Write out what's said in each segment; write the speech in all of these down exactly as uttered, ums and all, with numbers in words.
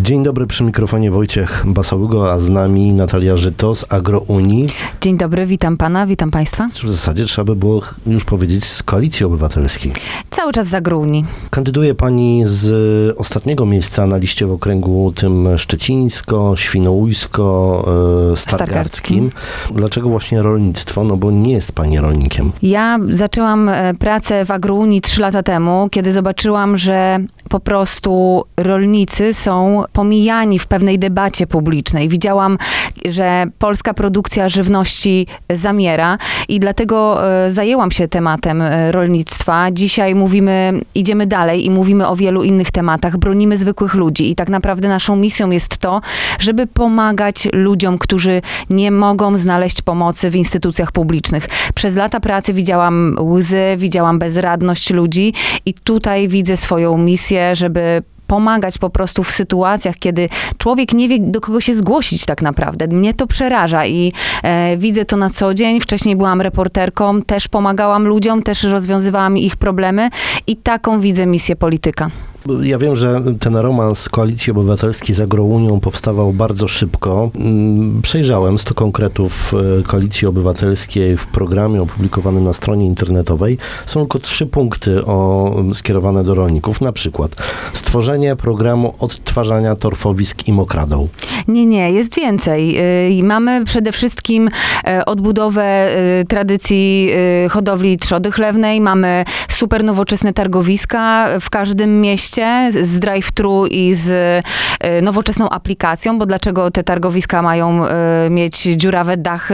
Dzień dobry, przy mikrofonie Wojciech Basałygo, a z nami Natalia Żyto z Agrounii. Dzień dobry, witam pana, witam państwa. W zasadzie trzeba by było już powiedzieć z Koalicji Obywatelskiej. Cały czas z Agrounii. Kandyduje pani z ostatniego miejsca na liście w okręgu tym szczecińsko, świnoujsko, e, stargardzkim. Dlaczego właśnie rolnictwo? No bo nie jest pani rolnikiem. Ja zaczęłam pracę w Agrounii trzy lata temu, kiedy zobaczyłam, że po prostu rolnicy są pomijani w pewnej debacie publicznej. Widziałam, że polska produkcja żywności zamiera i dlatego zajęłam się tematem rolnictwa. Dzisiaj mówimy, idziemy dalej i mówimy o wielu innych tematach. Bronimy zwykłych ludzi i tak naprawdę naszą misją jest to, żeby pomagać ludziom, którzy nie mogą znaleźć pomocy w instytucjach publicznych. Przez lata pracy widziałam łzy, widziałam bezradność ludzi i tutaj widzę swoją misję, żeby pomagać po prostu w sytuacjach, kiedy człowiek nie wie, do kogo się zgłosić tak naprawdę. Mnie to przeraża i e, widzę to na co dzień. Wcześniej byłam reporterką, też pomagałam ludziom, też rozwiązywałam ich problemy i taką widzę misję polityka. Ja wiem, że ten romans Koalicji Obywatelskiej z Agrounią powstawał bardzo szybko. Przejrzałem sto konkretów Koalicji Obywatelskiej w programie opublikowanym na stronie internetowej. Są tylko trzy punkty o, skierowane do rolników. Na przykład stworzenie programu odtwarzania torfowisk i mokradeł. Nie, nie, jest więcej. Mamy przede wszystkim odbudowę tradycji hodowli trzody chlewnej. Mamy super nowoczesne targowiska w każdym mieście z drive-thru i z nowoczesną aplikacją, bo dlaczego te targowiska mają mieć dziurawe dachy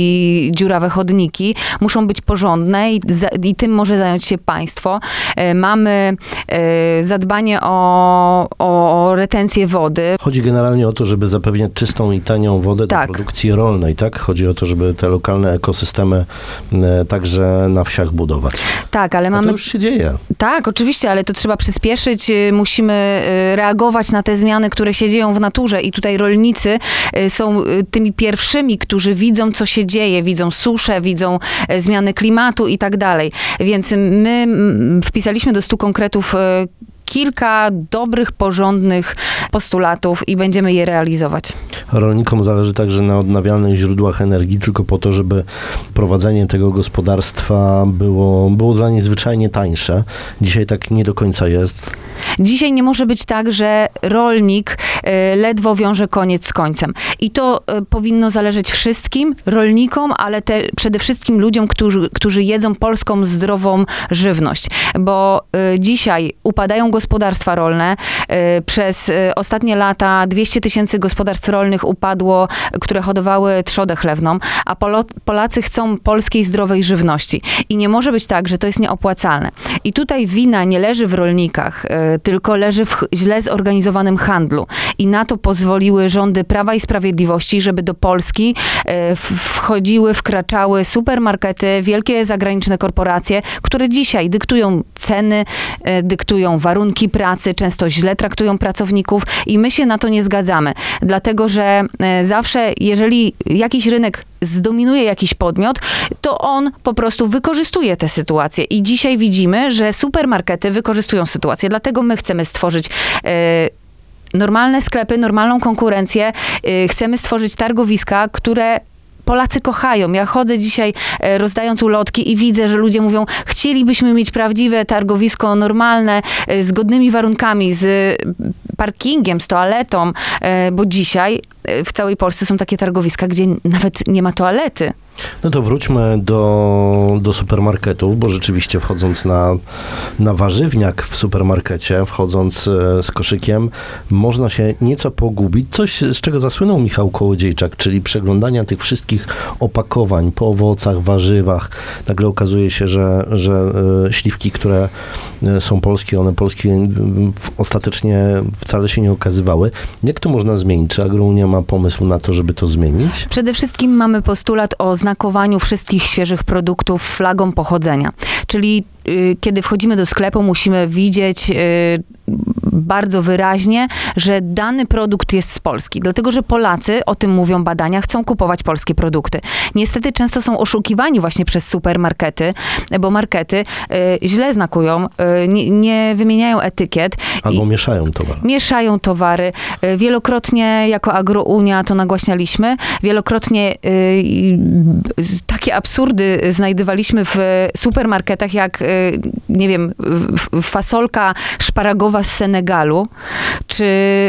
i dziurawe chodniki? Muszą być porządne i, i tym może zająć się państwo. Mamy zadbanie o, o retencję wody. Chodzi generalnie o to, żeby zapewniać czystą i tanią wodę tak. do produkcji rolnej, tak? Chodzi o to, żeby te lokalne ekosystemy także na wsiach budować. Tak, ale A mamy... to już się dzieje. Tak, oczywiście, ale to trzeba przyspieszyć. Musimy reagować na te zmiany, które się dzieją w naturze i tutaj rolnicy są tymi pierwszymi, którzy widzą, co się dzieje, widzą suszę, widzą zmiany klimatu i tak dalej. Więc my wpisaliśmy do stu konkretów kilka dobrych, porządnych postulatów i będziemy je realizować. Rolnikom zależy także na odnawialnych źródłach energii, tylko po to, żeby prowadzenie tego gospodarstwa było, było dla nich zwyczajnie tańsze. Dzisiaj tak nie do końca jest. Dzisiaj nie może być tak, że rolnik ledwo wiąże koniec z końcem. I to powinno zależeć wszystkim rolnikom, ale te, przede wszystkim ludziom, którzy, którzy jedzą polską zdrową żywność. Bo dzisiaj upadają gospodarstwa rolne. Przez ostatnie lata dwieście tysięcy gospodarstw rolnych upadło, które hodowały trzodę chlewną, a Polacy chcą polskiej zdrowej żywności. I nie może być tak, że to jest nieopłacalne. I tutaj wina nie leży w rolnikach, tylko leży w źle zorganizowanym handlu. I na to pozwoliły rządy Prawa i Sprawiedliwości, żeby do Polski wchodziły, wkraczały supermarkety, wielkie zagraniczne korporacje, które dzisiaj dyktują ceny, dyktują warunki pracy, często źle traktują pracowników i my się na to nie zgadzamy. Dlatego, że zawsze, jeżeli jakiś rynek zdominuje jakiś podmiot, to on po prostu wykorzystuje tę sytuację. I dzisiaj widzimy, że supermarkety wykorzystują sytuację. Dlatego my chcemy stworzyć normalne sklepy, normalną konkurencję. Chcemy stworzyć targowiska, które Polacy kochają. Ja chodzę dzisiaj rozdając ulotki i widzę, że ludzie mówią, chcielibyśmy mieć prawdziwe targowisko normalne, z godnymi warunkami, z parkingiem, z toaletą, bo dzisiaj w całej Polsce są takie targowiska, gdzie nawet nie ma toalety. No to wróćmy do, do supermarketów, bo rzeczywiście wchodząc na, na warzywniak w supermarkecie, wchodząc z koszykiem, można się nieco pogubić. Coś, z czego zasłynął Michał Kołodziejczak, czyli przeglądania tych wszystkich opakowań po owocach, warzywach. Nagle okazuje się, że, że śliwki, które są polskie, one polskie ostatecznie wcale się nie okazywały. Jak to można zmienić? Czy Agrounia ma pomysł na to, żeby to zmienić? Przede wszystkim mamy postulat o znakowaniu wszystkich świeżych produktów flagą pochodzenia. Czyli y, kiedy wchodzimy do sklepu, musimy widzieć y, bardzo wyraźnie, że dany produkt jest z Polski. Dlatego, że Polacy, o tym mówią badania, chcą kupować polskie produkty. Niestety często są oszukiwani właśnie przez supermarkety, bo markety y, źle znakują, y, nie, nie wymieniają etykiet. Albo i mieszają towar. Mieszają towary. Y, Wielokrotnie jako Agrounia to nagłaśnialiśmy. Wielokrotnie y, y, takie absurdy znajdowaliśmy w supermarketach, jak y, nie wiem, f- fasolka szparagowa z Senegalu, czy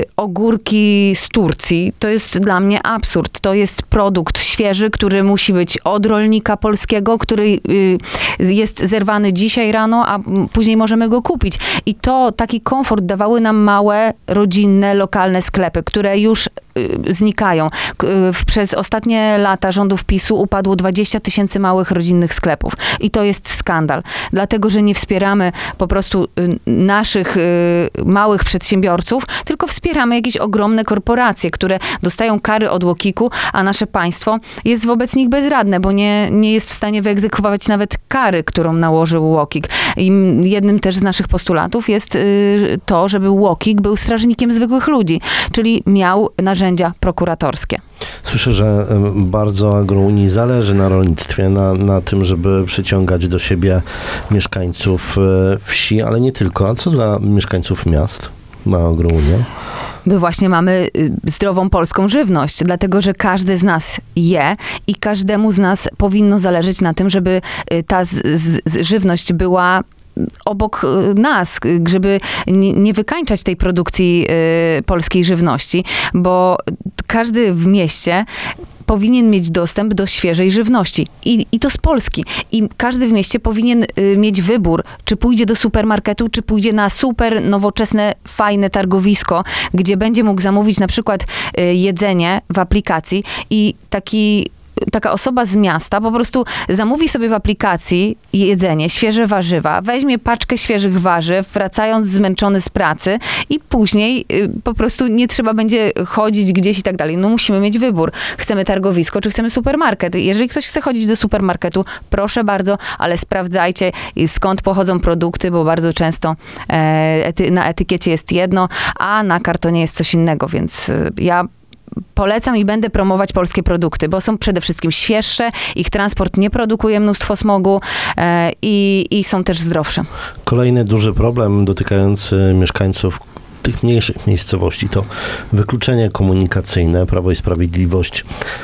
ogórki z Turcji. To jest dla mnie absurd. To jest produkt świeży, który musi być od rolnika polskiego, który y, jest zerwany dzisiaj rano, a później możemy go kupić. I to, taki komfort dawały nam małe, rodzinne, lokalne sklepy, które już y, znikają. K- y, przez ostatnie lata rządów PiSu upadło dwadzieścia tysięcy małych, rodzinnych sklepów. I to jest skandal. Dlatego, że nie wspieramy po prostu y, naszych y, małych przedsiębiorców, tylko wspieramy jakieś ogromne korporacje, które dostają kary od łokiku, a nasze państwo jest wobec nich bezradne, bo nie, nie jest w stanie wyegzekwować nawet kary, którą nałożył łokik. I jednym też z naszych postulatów jest y, to, żeby łokik był strażnikiem zwykłych ludzi, czyli miał narzędzia prokuratorskie. Słyszę, że em, bardzo Agrounii zależy na rolnictwie, na, na tym, żeby przyciągać do siebie mieszkańców e, wsi, ale nie tylko. A co dla mieszkańców miast ma Agrounia? My właśnie mamy y, zdrową polską żywność, dlatego że każdy z nas je i każdemu z nas powinno zależeć na tym, żeby y, ta z, z, z żywność była obok y, nas, y, żeby nie, nie wykańczać tej produkcji y, polskiej żywności, bo każdy w mieście powinien mieć dostęp do świeżej żywności. I, i to z Polski. I każdy w mieście powinien y, mieć wybór, czy pójdzie do supermarketu, czy pójdzie na super nowoczesne, fajne targowisko, gdzie będzie mógł zamówić na przykład y, jedzenie w aplikacji i taki taka osoba z miasta po prostu zamówi sobie w aplikacji jedzenie, świeże warzywa, weźmie paczkę świeżych warzyw, wracając zmęczony z pracy i później y, po prostu nie trzeba będzie chodzić gdzieś i tak dalej. No musimy mieć wybór. Chcemy targowisko, czy chcemy supermarket. Jeżeli ktoś chce chodzić do supermarketu, proszę bardzo, ale sprawdzajcie, skąd pochodzą produkty, bo bardzo często e, ety, na etykiecie jest jedno, a na kartonie jest coś innego, więc y, ja polecam i będę promować polskie produkty, bo są przede wszystkim świeższe, ich transport nie produkuje mnóstwo smogu e, i, i są też zdrowsze. Kolejny duży problem dotykający mieszkańców tych mniejszych miejscowości to wykluczenie komunikacyjne. Prawo i Sprawiedliwość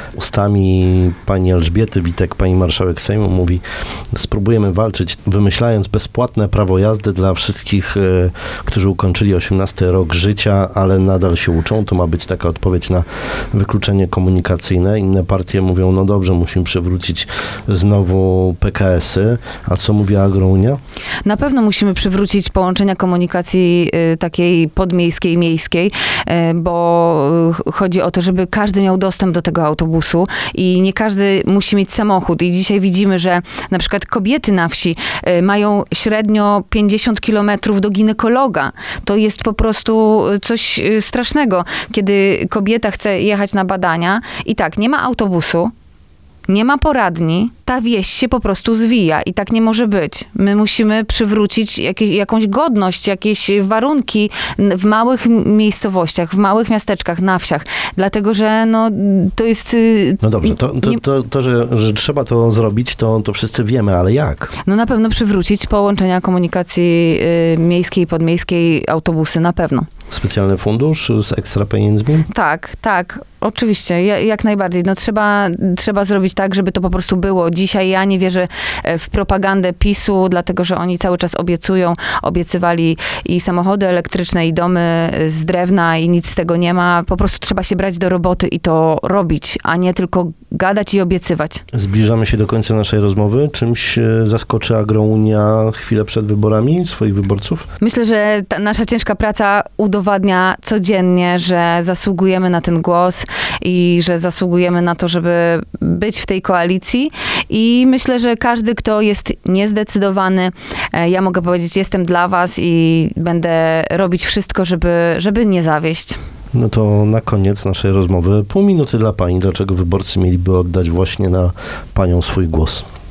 ustami pani Elżbiety Witek, pani marszałek Sejmu mówi, spróbujemy walczyć, wymyślając bezpłatne prawo jazdy dla wszystkich, e, którzy ukończyli osiemnasty rok życia, ale nadal się uczą. To ma być taka odpowiedź na wykluczenie komunikacyjne. Inne partie mówią, no dobrze, musimy przywrócić znowu P K S-y. A co mówi Agrounia? Na pewno musimy przywrócić połączenia komunikacji y, takiej podmiejskiej, miejskiej, y, bo y, chodzi o to, żeby każdy miał dostęp do tego autobusu i nie każdy musi mieć samochód. I dzisiaj widzimy, że na przykład kobiety na wsi y, mają średnio pięćdziesiąt kilometrów do ginekologa. To jest po prostu coś y, strasznego, kiedy kobieta chce jechać na badania i tak, nie ma autobusu, nie ma poradni, ta wieś się po prostu zwija i tak nie może być. My musimy przywrócić jakieś, jakąś godność, jakieś warunki w małych miejscowościach, w małych miasteczkach, na wsiach. Dlatego, że no, to jest... No dobrze, to, to, to, to że, że trzeba to zrobić, to, to wszyscy wiemy, ale jak? No na pewno przywrócić połączenia komunikacji y, miejskiej, podmiejskiej, autobusy, na pewno. Specjalny fundusz z ekstra pieniędzmi? Tak, tak, oczywiście, ja, jak najbardziej. No trzeba, trzeba zrobić tak, żeby to po prostu było. Dzisiaj ja nie wierzę w propagandę PiSu, dlatego, że oni cały czas obiecują, obiecywali i samochody elektryczne, i domy z drewna i nic z tego nie ma. Po prostu trzeba się brać do roboty i to robić, a nie tylko gadać i obiecywać. Zbliżamy się do końca naszej rozmowy. Czymś zaskoczy Agrounia chwilę przed wyborami swoich wyborców? Myślę, że ta nasza ciężka praca udowadnia codziennie, że zasługujemy na ten głos i że zasługujemy na to, żeby być w tej koalicji. I myślę, że każdy, kto jest niezdecydowany, ja mogę powiedzieć, jestem dla was i będę robić wszystko, żeby, żeby nie zawieść. No to na koniec naszej rozmowy pół minuty dla pani. Dlaczego wyborcy mieliby oddać właśnie na panią swój głos?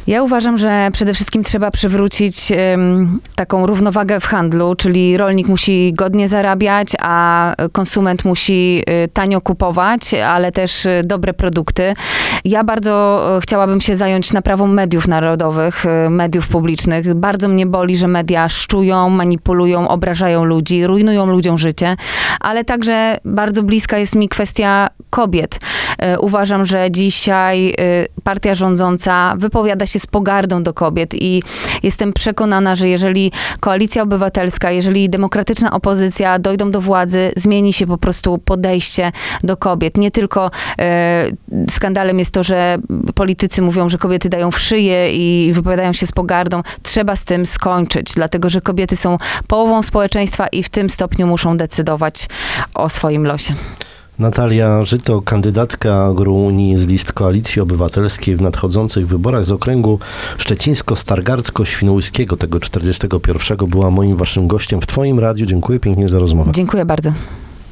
Ja uważam, że przede wszystkim trzeba przywrócić ym, taką równowagę w handlu, czyli rolnik musi godnie zarabiać, a konsument musi y, tanio kupować, ale też y, dobre produkty. Ja bardzo y, chciałabym się zająć naprawą mediów narodowych, y, mediów publicznych. Bardzo mnie boli, że media szczują, manipulują, obrażają ludzi, rujnują ludziom życie, ale także bardzo bliska jest mi kwestia kobiet. Y, uważam, że dzisiaj y, partia rządząca wypowiada się z pogardą do kobiet i jestem przekonana, że jeżeli Koalicja Obywatelska, jeżeli demokratyczna opozycja dojdą do władzy, zmieni się po prostu podejście do kobiet. Nie tylko e, skandalem jest to, że politycy mówią, że kobiety dają w szyję i wypowiadają się z pogardą. Trzeba z tym skończyć, dlatego że kobiety są połową społeczeństwa i w tym stopniu muszą decydować o swoim losie. Natalia Żyto, kandydatka Agrounii z list Koalicji Obywatelskiej w nadchodzących wyborach z okręgu szczecińsko-stargardzko-świnoujskiego, tego czterdziestego pierwszego, była moim waszym gościem w twoim radiu. Dziękuję pięknie za rozmowę. Dziękuję bardzo.